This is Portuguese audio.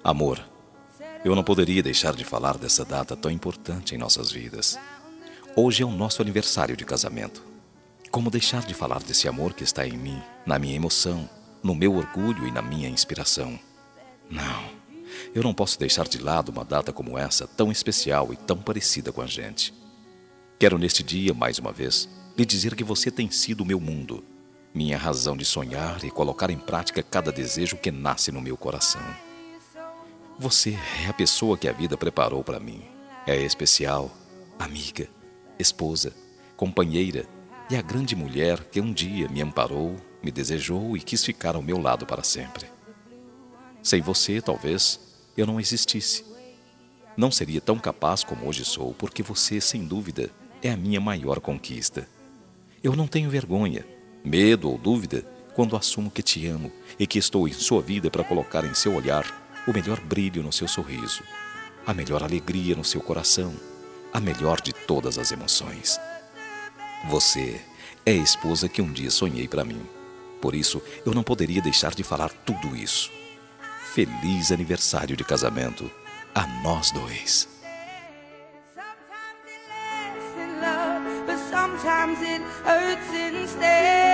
Amor, eu não poderia deixar de falar dessa data tão importante em nossas vidas. Hoje é o nosso aniversário de casamento. Como deixar de falar desse amor que está em mim, na minha emoção, no meu orgulho e na minha inspiração? Não, eu não posso deixar de lado uma data como essa, tão especial e tão parecida com a gente. Quero neste dia, mais uma vez, lhe dizer que você tem sido o meu mundo, minha razão de sonhar e colocar em prática cada desejo que nasce no meu coração. Você é a pessoa que a vida preparou para mim. É especial, amiga, esposa, companheira e a grande mulher que um dia me amparou, me desejou e quis ficar ao meu lado para sempre. Sem você, talvez, eu não existisse. Não seria tão capaz como hoje sou, porque você, sem dúvida, é a minha maior conquista. Eu não tenho vergonha, medo ou dúvida quando assumo que te amo e que estou em sua vida para colocar em seu olhar o melhor brilho no seu sorriso, a melhor alegria no seu coração, a melhor de todas as emoções. Você é a esposa que um dia sonhei para mim. Por isso, eu não poderia deixar de falar tudo isso. Feliz aniversário de casamento a nós dois. Sometimes it lasts in love, but sometimes it hurts instead.